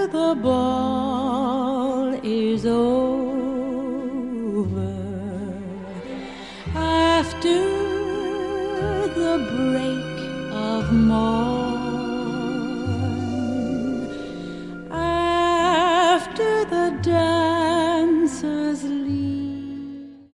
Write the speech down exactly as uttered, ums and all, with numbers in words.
the ball is over, after the break of morn, after the dawn